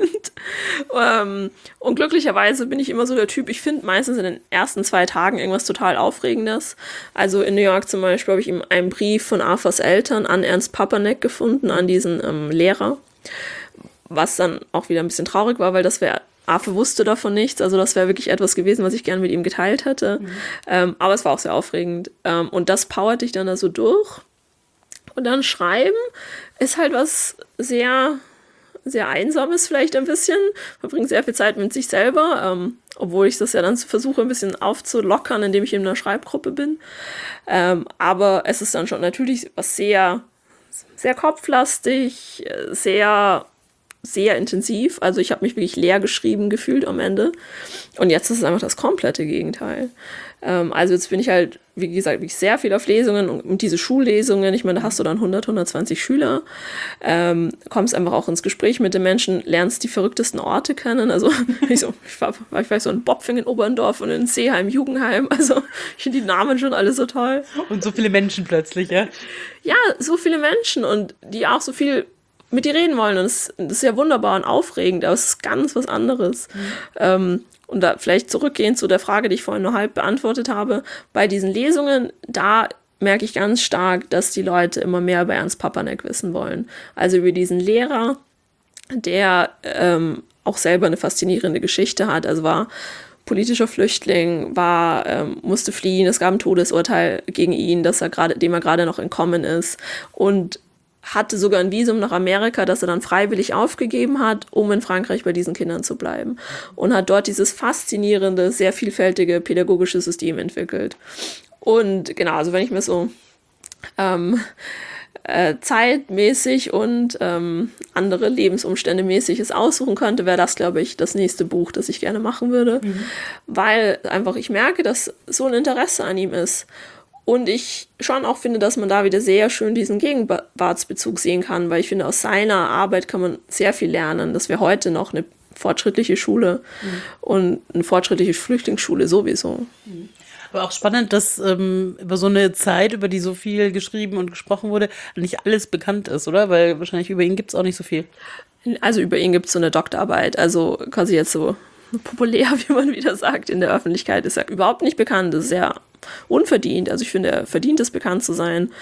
Und glücklicherweise bin ich immer so der Typ, ich finde meistens in den ersten 2 Tagen irgendwas total Aufregendes. Also in New York zum Beispiel habe ich eben einen Brief von Arthurs Eltern an Ernst Papanek gefunden, an diesen Lehrer, was dann auch wieder ein bisschen traurig war, weil Affe wusste davon nichts, also das wäre wirklich etwas gewesen, was ich gerne mit ihm geteilt hätte. Aber es war auch sehr aufregend. Und das powert dich dann da so durch. Und dann schreiben ist halt was sehr, sehr Einsames vielleicht ein bisschen. Man verbringt sehr viel Zeit mit sich selber, obwohl ich das ja dann versuche, ein bisschen aufzulockern, indem ich in einer Schreibgruppe bin. Aber es ist dann schon natürlich was sehr, sehr kopflastig, sehr, sehr intensiv. Also ich habe mich wirklich leer geschrieben gefühlt am Ende. Und jetzt ist es einfach das komplette Gegenteil. Also jetzt bin ich halt, wie gesagt, wirklich sehr viel auf Lesungen und diese Schullesungen, ich meine, da hast du dann 120 Schüler, kommst einfach auch ins Gespräch mit den Menschen, lernst die verrücktesten Orte kennen. Also ich war so in Bopfing in Oberndorf und in Seeheim, Jugendheim. Also ich finde die Namen schon alle so toll. Und so viele Menschen plötzlich, ja? Ja, so viele Menschen und die auch so viel mit dir reden wollen. Und das ist ja wunderbar und aufregend, aber es ist ganz was anderes. Und da vielleicht zurückgehend zu der Frage, die ich vorhin nur halb beantwortet habe. Bei diesen Lesungen, da merke ich ganz stark, dass die Leute immer mehr über Ernst Papanek wissen wollen. Also über diesen Lehrer, der auch selber eine faszinierende Geschichte hat. Also war politischer Flüchtling, musste fliehen, es gab ein Todesurteil gegen ihn, dem er gerade noch entkommen ist. Und hatte sogar ein Visum nach Amerika, das er dann freiwillig aufgegeben hat, um in Frankreich bei diesen Kindern zu bleiben. Und hat dort dieses faszinierende, sehr vielfältige pädagogische System entwickelt. Und genau, also wenn ich mir so zeitmäßig und andere Lebensumstände mäßig es aussuchen könnte, wäre das, glaube ich, das nächste Buch, das ich gerne machen würde. Weil einfach ich merke, dass so ein Interesse an ihm ist. Und ich schon auch finde, dass man da wieder sehr schön diesen Gegenwartsbezug sehen kann, weil ich finde, aus seiner Arbeit kann man sehr viel lernen, dass wir heute noch eine fortschrittliche Schule und eine fortschrittliche Flüchtlingsschule sowieso. Aber auch spannend, dass über so eine Zeit, über die so viel geschrieben und gesprochen wurde, nicht alles bekannt ist, oder? Weil wahrscheinlich über ihn gibt es auch nicht so viel. Also über ihn gibt es so eine Doktorarbeit, also quasi jetzt so populär, wie man wieder sagt, in der Öffentlichkeit ist er überhaupt nicht bekannt, das ist sehr unverdient. Also ich finde, er verdient es, bekannt zu sein.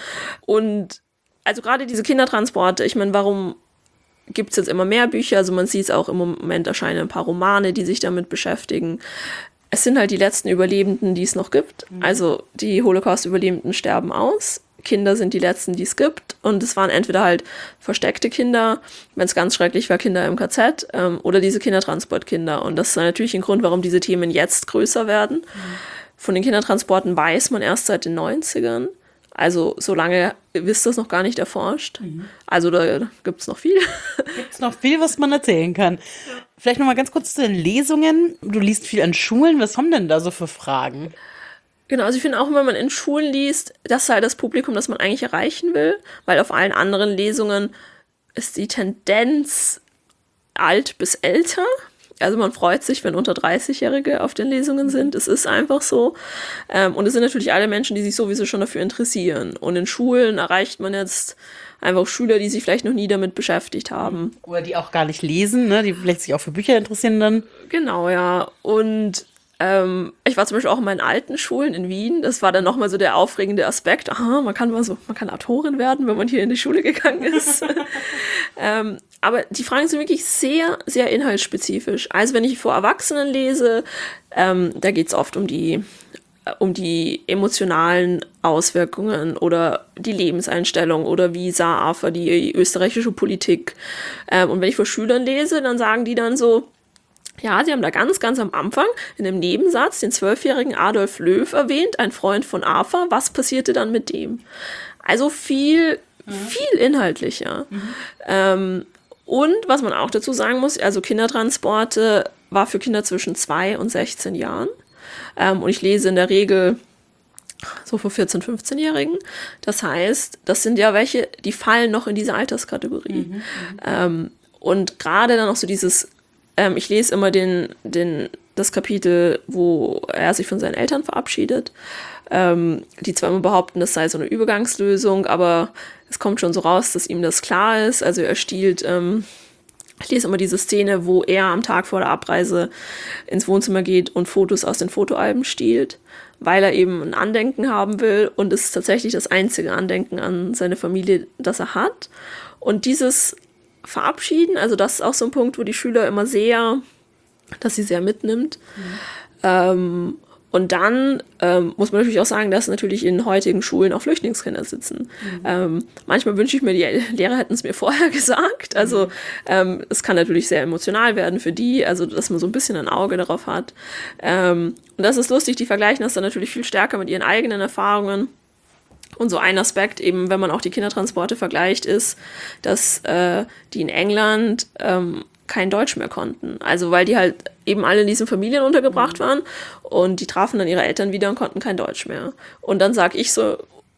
Und also gerade diese Kindertransporte, ich meine, warum gibt es jetzt immer mehr Bücher? Also man sieht es auch im Moment erscheinen ein paar Romane, die sich damit beschäftigen. Es sind halt die letzten Überlebenden, die es noch gibt. Also die Holocaust-Überlebenden sterben aus. Kinder sind die letzten, die es gibt. Und es waren entweder halt versteckte Kinder, wenn es ganz schrecklich war, Kinder im KZ, oder diese Kindertransportkinder. Und das ist natürlich ein Grund, warum diese Themen jetzt größer werden. Von den Kindertransporten weiß man erst seit den 90ern. Also so lange ist das noch gar nicht erforscht. Also da gibt es noch viel. Gibt es noch viel, was man erzählen kann. Ja. Vielleicht noch mal ganz kurz zu den Lesungen. Du liest viel an Schulen. Was haben denn da so für Fragen? Genau, also ich finde auch, wenn man in Schulen liest, das sei das Publikum, das man eigentlich erreichen will. Weil auf allen anderen Lesungen ist die Tendenz alt bis älter. Also man freut sich, wenn unter 30-Jährige auf den Lesungen sind. Es ist einfach so. Und es sind natürlich alle Menschen, die sich sowieso schon dafür interessieren. Und in Schulen erreicht man jetzt einfach Schüler, die sich vielleicht noch nie damit beschäftigt haben. Oder die auch gar nicht lesen, ne? Die vielleicht sich auch für Bücher interessieren dann. Genau, ja. Und ich war zum Beispiel auch in meinen alten Schulen in Wien. Das war dann nochmal so der aufregende Aspekt. Aha, man kann Autorin werden, wenn man hier in die Schule gegangen ist. Aber die Fragen sind wirklich sehr, sehr inhaltsspezifisch. Also wenn ich vor Erwachsenen lese, da geht es oft um die emotionalen Auswirkungen oder die Lebenseinstellung oder wie sah Afer die österreichische Politik. Und wenn ich vor Schülern lese, dann sagen die dann so, ja, sie haben da ganz, ganz am Anfang in einem Nebensatz den 12-jährigen Adolf Löw erwähnt, ein Freund von Afer. Was passierte dann mit dem? Also viel inhaltlicher. Und was man auch dazu sagen muss, also Kindertransporte war für Kinder zwischen 2 und 16 Jahren. Und ich lese in der Regel so für 14-, 15-Jährigen. Das heißt, das sind ja welche, die fallen noch in diese Alterskategorie. Und gerade dann auch so dieses, ich lese immer das Kapitel, wo er sich von seinen Eltern verabschiedet. Die zwar immer behaupten, das sei so eine Übergangslösung, aber es kommt schon so raus, dass ihm das klar ist. Also er stiehlt, ich lese immer diese Szene, wo er am Tag vor der Abreise ins Wohnzimmer geht und Fotos aus den Fotoalben stiehlt, weil er eben ein Andenken haben will. Und es ist tatsächlich das einzige Andenken an seine Familie, das er hat. Und dieses verabschieden. Also das ist auch so ein Punkt, wo die Schüler immer dass sie sehr mitnimmt. Und dann muss man natürlich auch sagen, dass natürlich in heutigen Schulen auch Flüchtlingskinder sitzen. Manchmal wünsche ich mir, die Lehrer hätten es mir vorher gesagt. Also es kann natürlich sehr emotional werden für die, also dass man so ein bisschen ein Auge darauf hat. Und das ist lustig, die vergleichen das dann natürlich viel stärker mit ihren eigenen Erfahrungen. Und so ein Aspekt, eben wenn man auch die Kindertransporte vergleicht, ist, dass die in England kein Deutsch mehr konnten. Also weil die halt eben alle in diesen Familien untergebracht waren und die trafen dann ihre Eltern wieder und konnten kein Deutsch mehr. Und dann sage ich so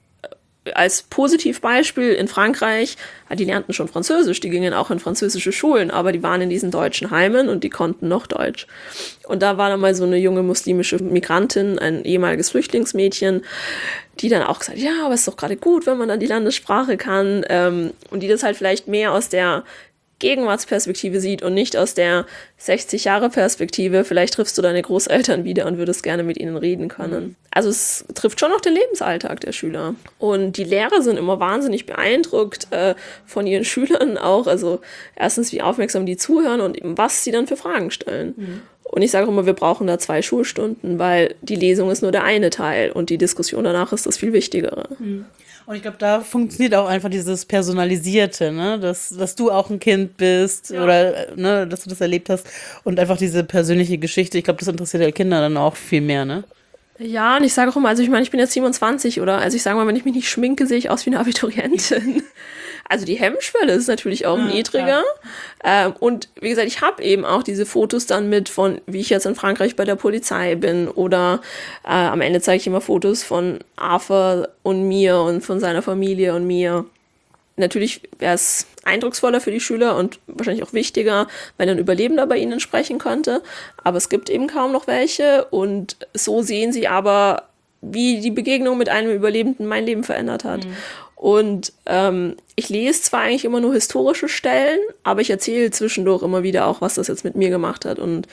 als Positivbeispiel, in Frankreich, die lernten schon Französisch, die gingen auch in französische Schulen, aber die waren in diesen deutschen Heimen und die konnten noch Deutsch. Und da war dann mal so eine junge muslimische Migrantin, ein ehemaliges Flüchtlingsmädchen, die dann auch gesagt hat, ja, aber es ist doch gerade gut, wenn man dann die Landessprache kann, und die das halt vielleicht mehr aus der Gegenwartsperspektive sieht und nicht aus der 60-Jahre-Perspektive. Vielleicht triffst du deine Großeltern wieder und würdest gerne mit ihnen reden können. Also es trifft schon auch den Lebensalltag der Schüler. Und die Lehrer sind immer wahnsinnig beeindruckt von ihren Schülern auch. Also erstens, wie aufmerksam die zuhören und eben, was sie dann für Fragen stellen. Und ich sage immer, wir brauchen da 2 Schulstunden, weil die Lesung ist nur der eine Teil und die Diskussion danach ist das viel Wichtigere. Und ich glaube, da funktioniert auch einfach dieses Personalisierte, ne? Dass du auch ein Kind bist oder ne, dass du das erlebt hast und einfach diese persönliche Geschichte. Ich glaube, das interessiert ja Kinder dann auch viel mehr, ne? Ja, und ich sage auch immer, also ich meine, ich bin jetzt 27 also ich sage mal, wenn ich mich nicht schminke, sehe ich aus wie eine Abiturientin. Also die Hemmschwelle ist natürlich auch niedriger. Und wie gesagt, ich habe eben auch diese Fotos dann mit von, wie ich jetzt in Frankreich bei der Polizei bin. Oder am Ende zeige ich immer Fotos von Arthur und mir und von seiner Familie und mir. Natürlich wäre es eindrucksvoller für die Schüler und wahrscheinlich auch wichtiger, wenn ein Überlebender bei ihnen sprechen könnte. Aber es gibt eben kaum noch welche. Und so sehen sie aber, wie die Begegnung mit einem Überlebenden mein Leben verändert hat. Und ich lese zwar eigentlich immer nur historische Stellen, aber ich erzähle zwischendurch immer wieder auch, was das jetzt mit mir gemacht hat. Und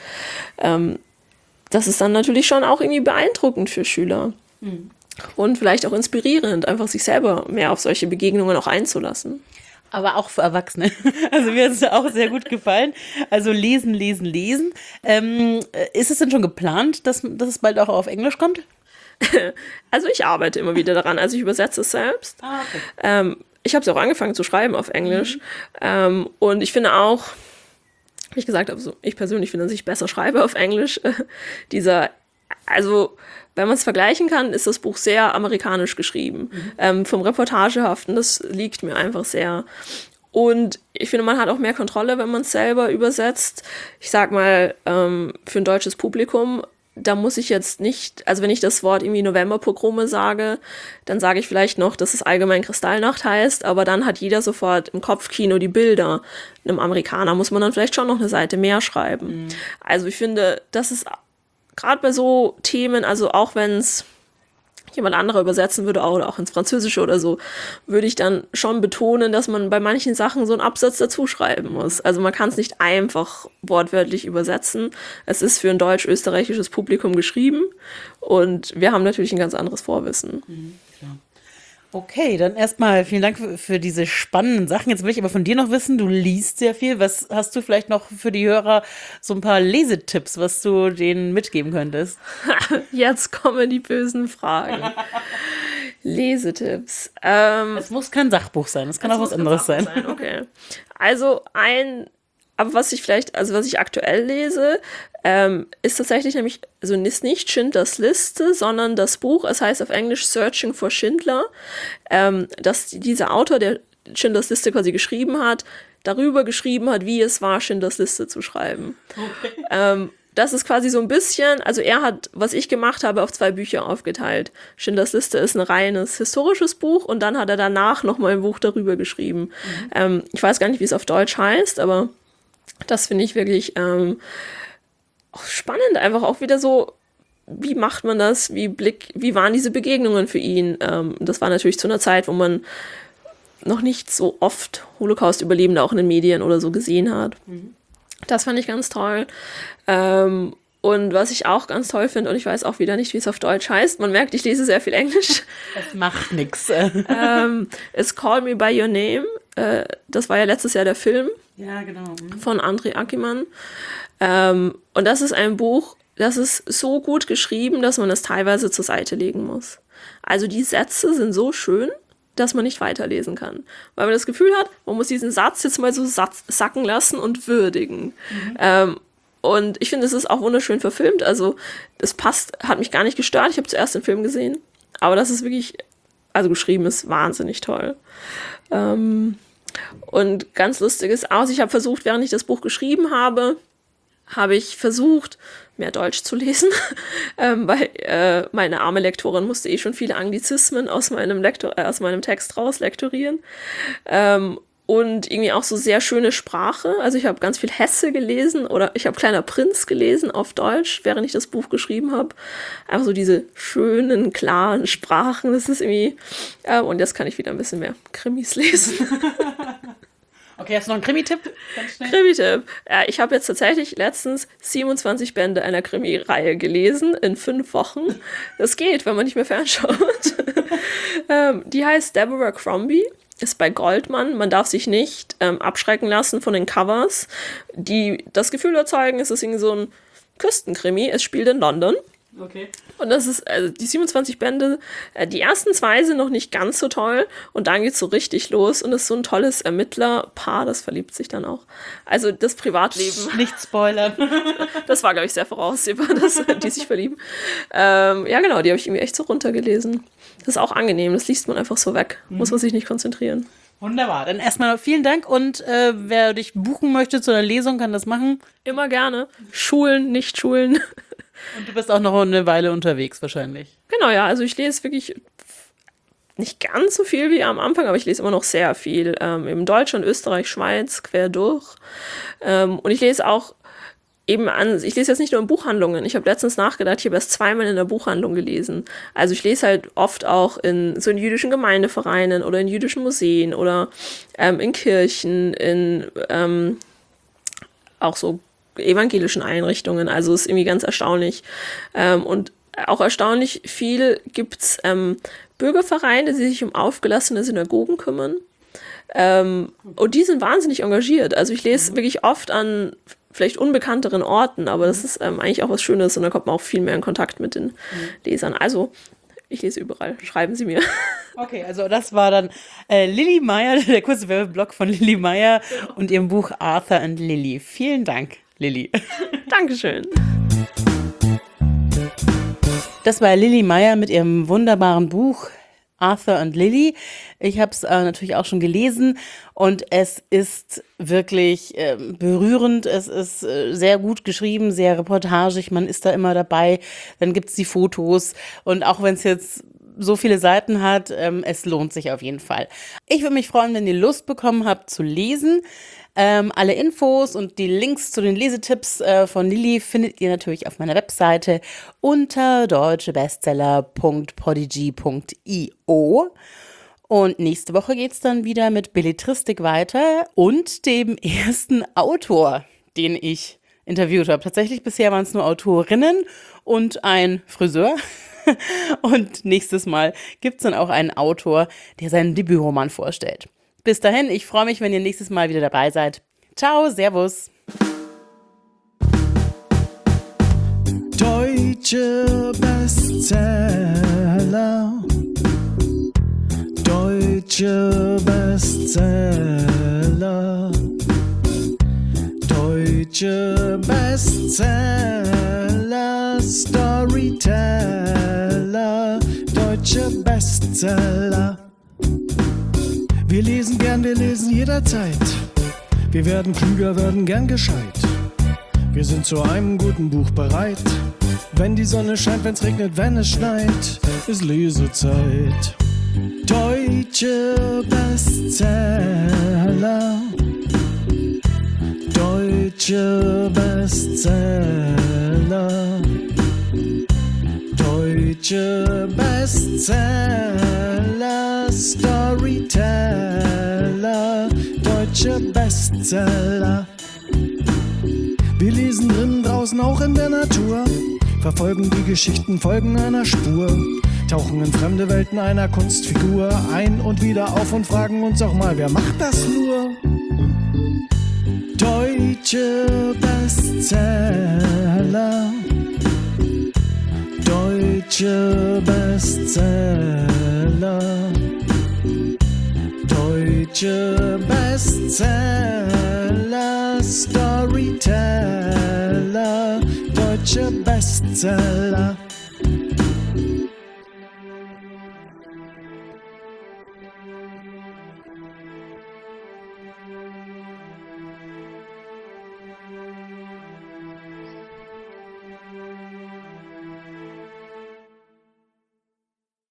das ist dann natürlich schon auch irgendwie beeindruckend für Schüler. Und vielleicht auch inspirierend, einfach sich selber mehr auf solche Begegnungen auch einzulassen. Aber auch für Erwachsene. Also mir hat es auch sehr gut gefallen. Also lesen, lesen, lesen. Ist es denn schon geplant, dass es bald auch auf Englisch kommt? Also ich arbeite immer wieder daran. Also ich übersetze es selbst. Okay. Ich habe es auch angefangen zu schreiben auf Englisch. Und ich finde auch, wie ich gesagt habe, ich persönlich finde, dass ich besser schreibe auf Englisch. Also wenn man es vergleichen kann, ist das Buch sehr amerikanisch geschrieben. Vom Reportagehaften, das liegt mir einfach sehr. Und ich finde, man hat auch mehr Kontrolle, wenn man es selber übersetzt. Ich sag mal, für ein deutsches Publikum, da muss ich jetzt nicht, also wenn ich das Wort irgendwie Novemberpogrome sage, dann sage ich vielleicht noch, dass es allgemein Kristallnacht heißt, aber dann hat jeder sofort im Kopfkino die Bilder. Einem Amerikaner muss man dann vielleicht schon noch eine Seite mehr schreiben. Also ich finde, das ist gerade bei so Themen, also auch wenn es jemand anderer übersetzen würde oder auch ins Französische oder so, würde ich dann schon betonen, dass man bei manchen Sachen so einen Absatz dazu schreiben muss. Also man kann es nicht einfach wortwörtlich übersetzen. Es ist für ein deutsch-österreichisches Publikum geschrieben und wir haben natürlich ein ganz anderes Vorwissen. Klar. Okay, dann erstmal vielen Dank für diese spannenden Sachen. Jetzt will ich aber von dir noch wissen, du liest sehr viel. Was hast du vielleicht noch für die Hörer so ein paar Lesetipps, was du denen mitgeben könntest? Jetzt kommen die bösen Fragen. Lesetipps. Es muss kein Sachbuch sein, es kann auch was anderes sein. Okay. Also aber was ich aktuell lese, ist tatsächlich nämlich, also ist nicht Schindlers Liste, sondern das Buch, es heißt auf Englisch Searching for Schindler, dass dieser Autor, der Schindlers Liste quasi geschrieben hat, darüber geschrieben hat, wie es war, Schindlers Liste zu schreiben. Okay. Das ist quasi so ein bisschen, also er hat, was ich gemacht habe, auf 2 Bücher aufgeteilt. Schindlers Liste ist ein reines historisches Buch und dann hat er danach nochmal ein Buch darüber geschrieben. Ich weiß gar nicht, wie es auf Deutsch heißt, aber das finde ich wirklich auch spannend, einfach auch wieder so, wie macht man das, wie waren diese Begegnungen für ihn? Das war natürlich zu einer Zeit, wo man noch nicht so oft Holocaust-Überlebende auch in den Medien oder so gesehen hat. Das fand ich ganz toll. Und was ich auch ganz toll finde, und ich weiß auch wieder nicht, wie es auf Deutsch heißt, man merkt, ich lese sehr viel Englisch. Das macht nichts. Ist Call Me By Your Name das war ja letztes Jahr der Film Ja, genau. von André Ackermann. Und das ist ein Buch, das ist so gut geschrieben, dass man es teilweise zur Seite legen muss. Also die Sätze sind so schön, dass man nicht weiterlesen kann. Weil man das Gefühl hat, man muss diesen Satz jetzt mal so sacken lassen und würdigen. Und ich finde, es ist auch wunderschön verfilmt. Also das passt, hat mich gar nicht gestört. Ich habe zuerst den Film gesehen. Aber das ist wirklich, also geschrieben ist wahnsinnig toll. Und ganz lustig ist auch, ich habe versucht, während ich das Buch geschrieben habe ich versucht, mehr Deutsch zu lesen, weil meine arme Lektorin musste schon viele Anglizismen aus meinem Text raus lektorieren. Und irgendwie auch so sehr schöne Sprache. Also ich habe ganz viel Hesse gelesen oder ich habe Kleiner Prinz gelesen auf Deutsch, während ich das Buch geschrieben habe. Einfach so diese schönen, klaren Sprachen. Das ist irgendwie... und jetzt kann ich wieder ein bisschen mehr Krimis lesen. Okay, hast du noch einen Krimi-Tipp? Krimi-Tipp. Ich habe jetzt tatsächlich letztens 27 Bände einer Krimi-Reihe gelesen in 5 Wochen. Das geht, wenn man nicht mehr fernschaut. Die heißt Deborah Crombie. Ist bei Goldman. Man darf sich nicht abschrecken lassen von den Covers, die das Gefühl erzeugen, es ist irgendwie so ein Küstenkrimi. Es spielt in London. Okay. Und das ist, also die 27 Bände, die ersten 2 sind noch nicht ganz so toll und dann geht's so richtig los und es ist so ein tolles Ermittlerpaar, das verliebt sich dann auch. Also das Privatleben. Nicht spoilern. Das war, glaube ich, sehr voraussehbar, dass die sich verlieben. Ja, genau, die habe ich irgendwie echt so runtergelesen. Das ist auch angenehm, das liest man einfach so weg. Muss man sich nicht konzentrieren. Wunderbar. Dann erstmal vielen Dank und wer dich buchen möchte zu einer Lesung, kann das machen. Immer gerne. Schulen, nicht Schulen. Und du bist auch noch eine Weile unterwegs wahrscheinlich. Genau, ja, also ich lese wirklich nicht ganz so viel wie am Anfang, aber ich lese immer noch sehr viel. In Deutschland, Österreich, Schweiz, quer durch. Und ich lese auch ich lese jetzt nicht nur in Buchhandlungen. Ich habe letztens nachgedacht, ich habe erst 2-mal in der Buchhandlung gelesen. Also ich lese halt oft auch in jüdischen Gemeindevereinen oder in jüdischen Museen oder in Kirchen, in auch so evangelischen Einrichtungen. Also es ist irgendwie ganz erstaunlich. Und auch erstaunlich viel gibt es Bürgervereine, die sich um aufgelassene Synagogen kümmern. Und die sind wahnsinnig engagiert. Also ich lese wirklich oft an vielleicht unbekannteren Orten, aber das ist eigentlich auch was Schönes und da kommt man auch viel mehr in Kontakt mit den Lesern. Also ich lese überall. Schreiben Sie mir. Okay, also das war dann Lilly Meyer, der kurze Werbeblock von Lilly Meyer und ihrem Buch Arthur and Lily. Vielen Dank, Lilly. Dankeschön. Das war Lilly Meyer mit ihrem wunderbaren Buch Arthur and Lily. Ich habe es natürlich auch schon gelesen und es ist wirklich berührend. Es ist sehr gut geschrieben, sehr reportagig. Man ist da immer dabei. Dann gibt es die Fotos und auch wenn es jetzt so viele Seiten hat, es lohnt sich auf jeden Fall. Ich würde mich freuen, wenn ihr Lust bekommen habt zu lesen. Alle Infos und die Links zu den Lesetipps von Lilly findet ihr natürlich auf meiner Webseite unter deutschebestseller.podigy.io. Und nächste Woche geht es dann wieder mit Belletristik weiter und dem ersten Autor, den ich interviewt habe. Tatsächlich bisher waren es nur Autorinnen und ein Friseur. Und nächstes Mal gibt es dann auch einen Autor, der seinen Debütroman vorstellt. Bis dahin, ich freue mich, wenn ihr nächstes Mal wieder dabei seid. Ciao, servus. Deutsche Bestseller. Deutsche Bestseller. Deutsche Bestseller. Storyteller. Deutsche Bestseller. Wir lesen gern, wir lesen jederzeit. Wir werden klüger, werden gern gescheit. Wir sind zu einem guten Buch bereit. Wenn die Sonne scheint, wenn's regnet, wenn es schneit, ist Lesezeit. Deutsche Bestseller. Deutsche Bestseller. Deutsche Bestseller. Storyteller. Deutsche Bestseller. Wir lesen drinnen, draußen, auch in der Natur. Verfolgen die Geschichten, folgen einer Spur. tauchen in fremde Welten einer Kunstfigur ein und wieder auf und fragen uns auch mal, wer macht das nur? Deutsche Bestseller. Deutsche Bestseller. Deutsche Bestseller. Storyteller. Deutsche Bestseller.